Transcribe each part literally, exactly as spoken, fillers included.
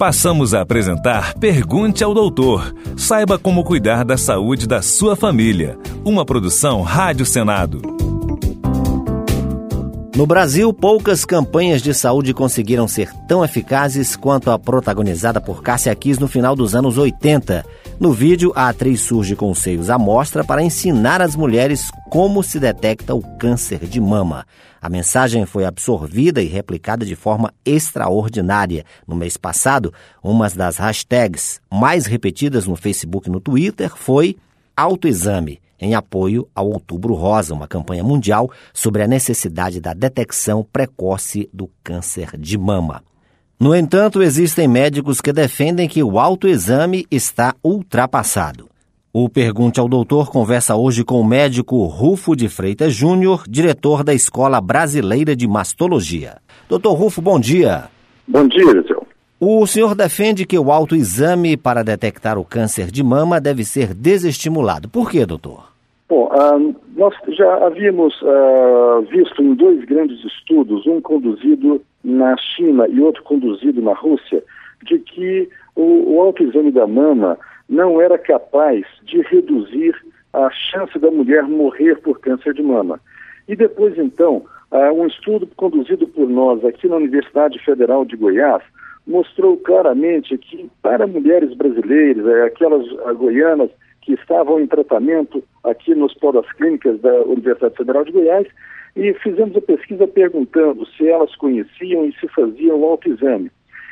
Passamos a apresentar Pergunte ao Doutor. Saiba como cuidar da saúde da sua família. Uma produção Rádio Senado. No Brasil, poucas campanhas de saúde conseguiram ser tão eficazes quanto a protagonizada por Cássia Kiss no final dos anos oitenta. No vídeo, a atriz surge com os seios à mostra para ensinar as mulheres como se detecta o câncer de mama. A mensagem foi absorvida e replicada de forma extraordinária. No mês passado, uma das hashtags mais repetidas no Facebook e no Twitter foi autoexame, em apoio ao Outubro Rosa, uma campanha mundial sobre a necessidade da detecção precoce do câncer de mama. No entanto, existem médicos que defendem que o autoexame está ultrapassado. O Pergunte ao Doutor conversa hoje com o médico Rufo de Freitas Júnior, diretor da Escola Brasileira de Mastologia. doutor Rufo, bom dia. Bom dia, Eliseu. O senhor defende que o autoexame para detectar o câncer de mama deve ser desestimulado. Por quê, doutor? Bom, uh, nós já havíamos uh, visto em dois grandes estudos, um conduzido na China e outro conduzido na Rússia, de que o, o autoexame da mama não era capaz de reduzir a chance da mulher morrer por câncer de mama. E depois, então, uh, um estudo conduzido por nós aqui na Universidade Federal de Goiás mostrou claramente que para mulheres brasileiras, aquelas uh, goianas que estavam em tratamento aqui nos hospital das clínicas da Universidade Federal de Goiás, e fizemos a pesquisa perguntando se elas conheciam e se faziam o autoexame.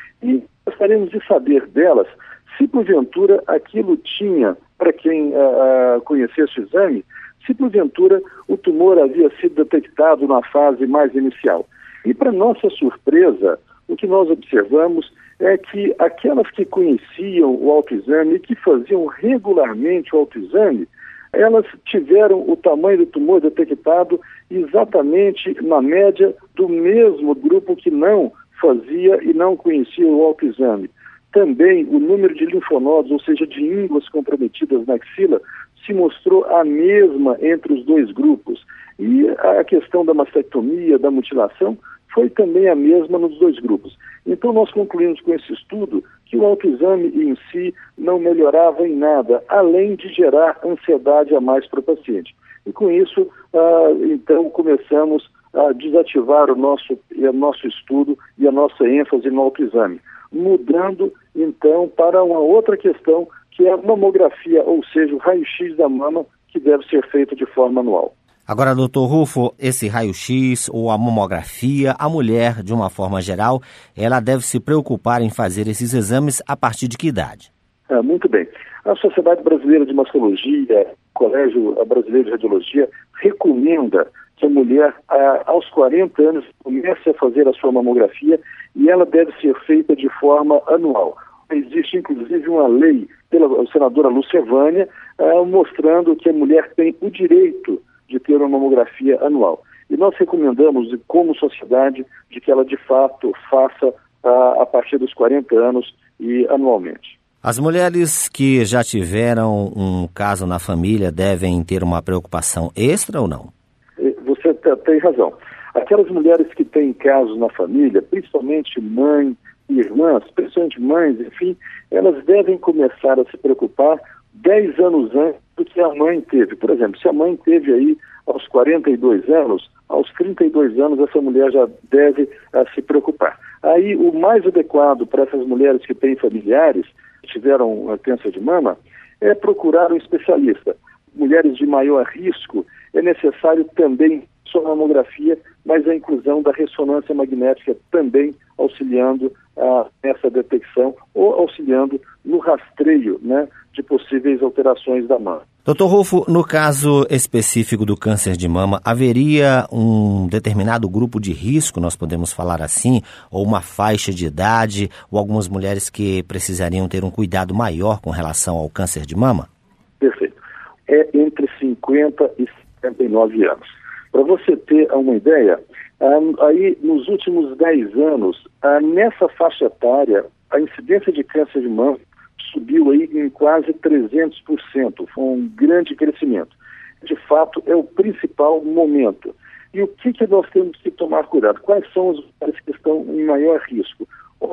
E gostaríamos de saber delas se porventura aquilo tinha, para quem uh, uh, conhecesse o exame, se porventura o tumor havia sido detectado na fase mais inicial. E para nossa surpresa, o que nós observamos é que aquelas que conheciam o autoexame e que faziam regularmente o autoexame, elas tiveram o tamanho do tumor detectado exatamente na média do mesmo grupo que não fazia e não conhecia o autoexame. Também o número de linfonodos, ou seja, de ínguas comprometidas na axila, se mostrou a mesma entre os dois grupos. E a questão da mastectomia, da mutilação, foi também a mesma nos dois grupos. Então nós concluímos com esse estudo que o autoexame em si não melhorava em nada, além de gerar ansiedade a mais para o paciente. E com isso, ah, então começamos a desativar o nosso, o nosso estudo e a nossa ênfase no autoexame, mudando então para uma outra questão, que é a mamografia, ou seja, o raio-x da mama, que deve ser feito de forma anual. Agora, doutor Rufo, esse raio-x ou a mamografia, a mulher, de uma forma geral, ela deve se preocupar em fazer esses exames a partir de que idade? É, muito bem. A Sociedade Brasileira de Mastologia, o Colégio Brasileiro de Radiologia, recomenda que a mulher, a, aos quarenta anos, comece a fazer a sua mamografia e ela deve ser feita de forma anual. Existe, inclusive, uma lei pela senadora Lúcia Vânia, uh, mostrando que a mulher tem o direito de ter uma mamografia anual. E nós recomendamos, como sociedade, de que ela de fato faça a, a partir dos quarenta anos e anualmente. As mulheres que já tiveram um caso na família devem ter uma preocupação extra ou não? Você tem razão. Aquelas mulheres que têm casos na família, principalmente mãe e irmãs, principalmente mães, enfim, elas devem começar a se preocupar dez anos antes do que a mãe teve. Por exemplo, se a mãe teve aí aos quarenta e dois anos, aos trinta e dois anos essa mulher já deve uh, se preocupar. Aí o mais adequado para essas mulheres que têm familiares, que tiveram uh, câncer de mama, é procurar um especialista. Mulheres de maior risco, é necessário também só mamografia, mas a inclusão da ressonância magnética também auxiliando ah, nessa detecção ou auxiliando no rastreio, né, de possíveis alterações da mama. doutor Rufo, no caso específico do câncer de mama, haveria um determinado grupo de risco, nós podemos falar assim, ou uma faixa de idade, ou algumas mulheres que precisariam ter um cuidado maior com relação ao câncer de mama? Perfeito. É entre cinquenta e setenta e nove anos. Para você ter uma ideia, um, aí nos últimos dez anos, uh, nessa faixa etária, a incidência de câncer de mama subiu aí em quase trezentos por cento. Foi um grande crescimento. De fato, é o principal momento. E o que, que nós temos que tomar cuidado? Quais são os lugares que estão em maior risco? Obviamente,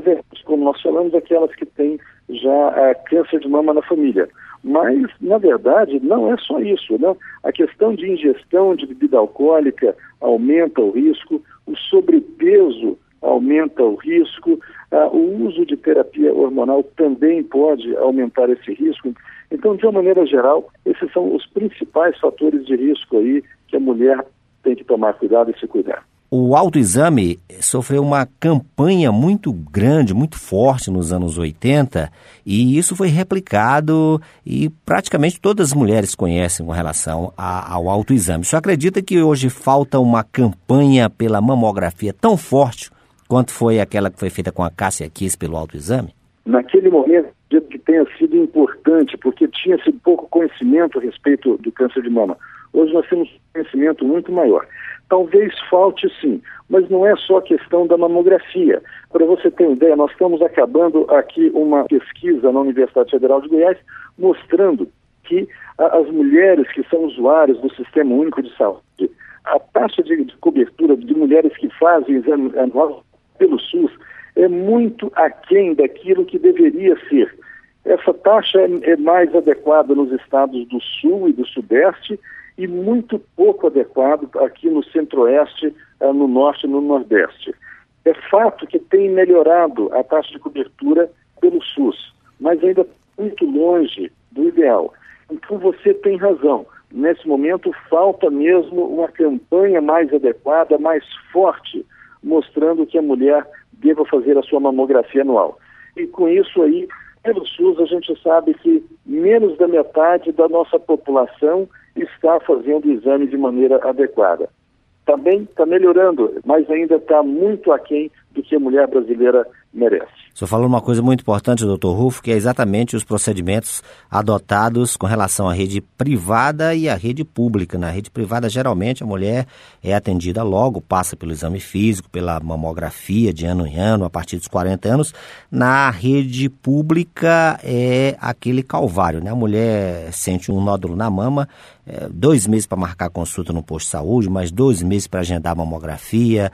como nós falamos, aquelas que têm já a câncer de mama na família. Mas, na verdade, não é só isso, né? A questão de ingestão de bebida alcoólica aumenta o risco, o sobrepeso aumenta o risco, ah, o uso de terapia hormonal também pode aumentar esse risco. Então, de uma maneira geral, esses são os principais fatores de risco aí que a mulher tem que tomar cuidado e se cuidar. O autoexame sofreu uma campanha muito grande, muito forte nos anos oitenta, e isso foi replicado e praticamente todas as mulheres conhecem com relação a, ao autoexame. Você acredita que hoje falta uma campanha pela mamografia tão forte quanto foi aquela que foi feita com a Cássia Kiss pelo autoexame? Naquele momento, acredito que tenha sido importante, porque tinha sido pouco conhecimento a respeito do câncer de mama. Hoje nós temos um conhecimento muito maior. Talvez falte sim, mas não é só questão da mamografia. Para você ter uma ideia, nós estamos acabando aqui uma pesquisa na Universidade Federal de Goiás mostrando que a, as mulheres que são usuárias do Sistema Único de Saúde, a taxa de, de cobertura de mulheres que fazem exame anual pelo SUS é muito aquém daquilo que deveria ser. Essa taxa é, é mais adequada nos estados do Sul e do Sudeste e muito pouco adequado aqui no Centro-Oeste, no Norte e no Nordeste. É fato que tem melhorado a taxa de cobertura pelo SUS, mas ainda muito longe do ideal. Então você tem razão. Nesse momento falta mesmo uma campanha mais adequada, mais forte, mostrando que a mulher deva fazer a sua mamografia anual. E com isso aí, pelo SUS, a gente sabe que menos da metade da nossa população está fazendo o exame de maneira adequada. Também está melhorando, mas ainda está muito aquém do que a mulher brasileira merece. O senhor falou uma coisa muito importante, doutor Rufo, que é exatamente os procedimentos adotados com relação à rede privada e à rede pública. Na rede privada, geralmente, a mulher é atendida logo, passa pelo exame físico, pela mamografia de ano em ano, a partir dos quarenta anos. Na rede pública, é aquele calvário, né? A mulher sente um nódulo na mama, é, dois meses para marcar consulta no posto de saúde, mais dois meses para agendar a mamografia,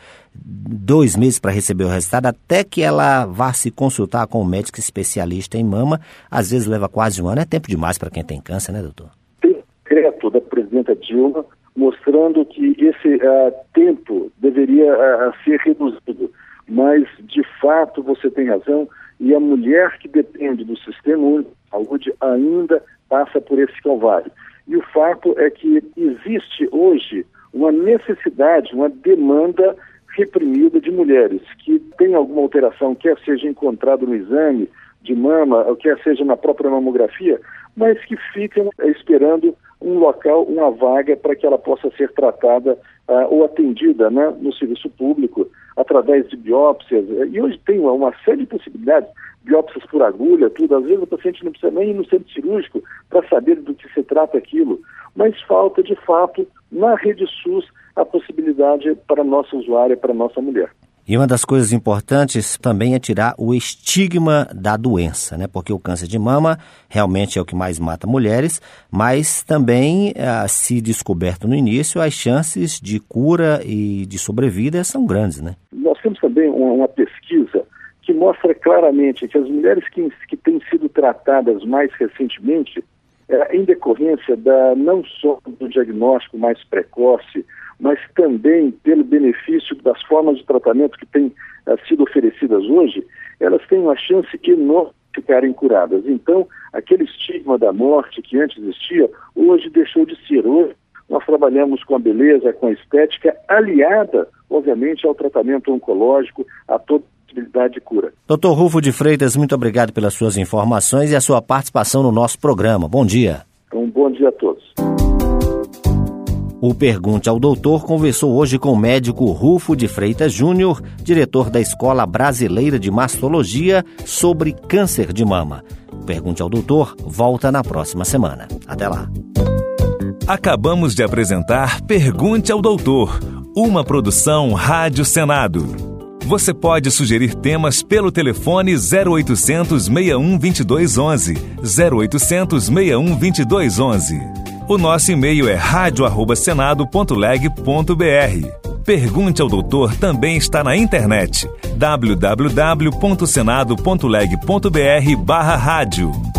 dois meses para receber o resultado, até que ela vá se consultar com um médico especialista em mama. Às vezes leva quase um ano, é tempo demais para quem tem câncer, né, doutor? Tem decreto da presidenta Dilma mostrando que esse uh, tempo deveria uh, ser reduzido, mas de fato você tem razão, e a mulher que depende do Sistema Único de Saúde ainda passa por esse calvário. E o fato é que existe hoje uma necessidade, uma demanda reprimida de mulheres que têm alguma alteração, quer seja encontrado no exame de mama, ou quer seja na própria mamografia, mas que ficam esperando um local, uma vaga para que ela possa ser tratada uh, ou atendida, né, no serviço público, através de biópsias. E hoje tem uma, uma série de possibilidades, biópsias por agulha, tudo. Às vezes o paciente não precisa nem ir no centro cirúrgico para saber do que se trata aquilo, mas falta, de fato, na rede SUS, a possibilidade para a nossa usuária, para a nossa mulher. E uma das coisas importantes também é tirar o estigma da doença, né? Porque o câncer de mama realmente é o que mais mata mulheres, mas também, se descoberto no início, as chances de cura e de sobrevida são grandes, né? Nós temos também uma, uma pesquisa que mostra claramente que as mulheres que, que têm sido tratadas mais recentemente, é, em decorrência da, não só do diagnóstico mais precoce, mas também pelo benefício das formas de tratamento que têm uh, sido oferecidas hoje, elas têm uma chance enorme de ficarem curadas. Então, aquele estigma da morte que antes existia, hoje deixou de ser. Hoje, nós trabalhamos com a beleza, com a estética, aliada, obviamente, ao tratamento oncológico, a toda possibilidade de cura. doutor Rufo de Freitas, muito obrigado pelas suas informações e a sua participação no nosso programa. Bom dia. Um bom dia a todos. O Pergunte ao Doutor conversou hoje com o médico Rufo de Freitas Júnior, diretor da Escola Brasileira de Mastologia, sobre câncer de mama. O Pergunte ao Doutor volta na próxima semana. Até lá. Acabamos de apresentar Pergunte ao Doutor, uma produção Rádio Senado. Você pode sugerir temas pelo telefone zero oitocentos, seis um dois dois onze, zero oitocentos, seis um dois dois onze. O nosso e-mail é rádio arroba senado ponto leg ponto br. Pergunte ao Doutor também está na internet. w w w ponto senado ponto leg ponto b r barra rádio.